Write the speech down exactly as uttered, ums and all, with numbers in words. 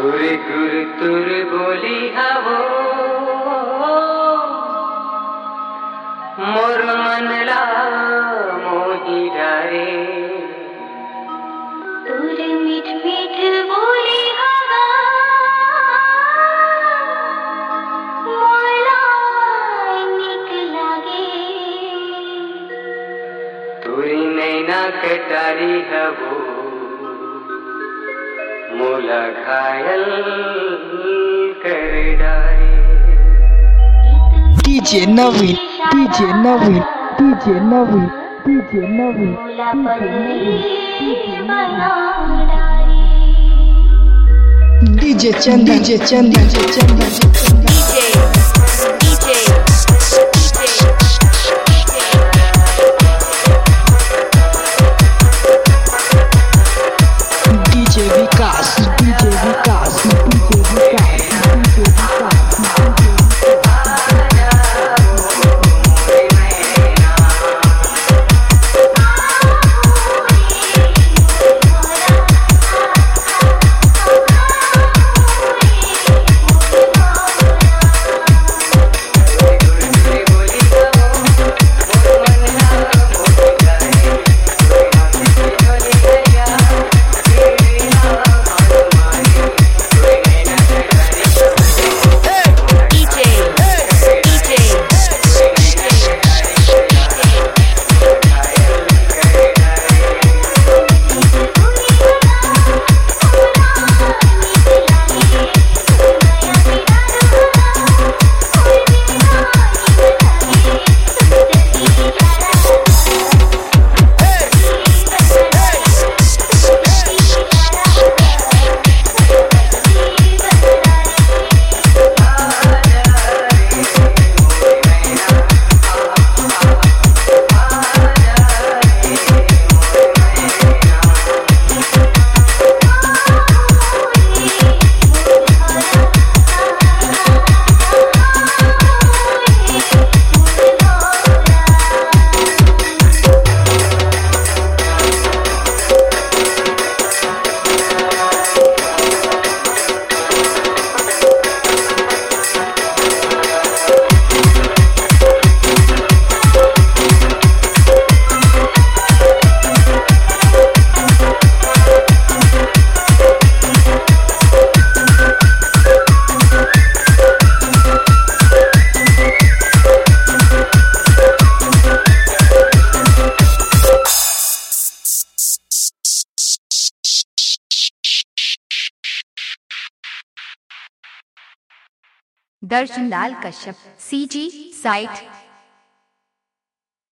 गुर गुर तुर बोली आवो मोर मनला मोही डारे तुर मीठ मीठ बोली हवा मोला निक लागे तुरी नैना कटारी हवो मोला घायल कर डारे DJ Naveen DJ Naveen DJ Naveen DJ Naveen मोला पगली बना डारे DJ Chandan DJ Chandan DJ Chandan DJ DJ DJ Vikas DJ Vikas DJ Vikas DJ Vikas Darshan Lal Kashyap सी जी साइट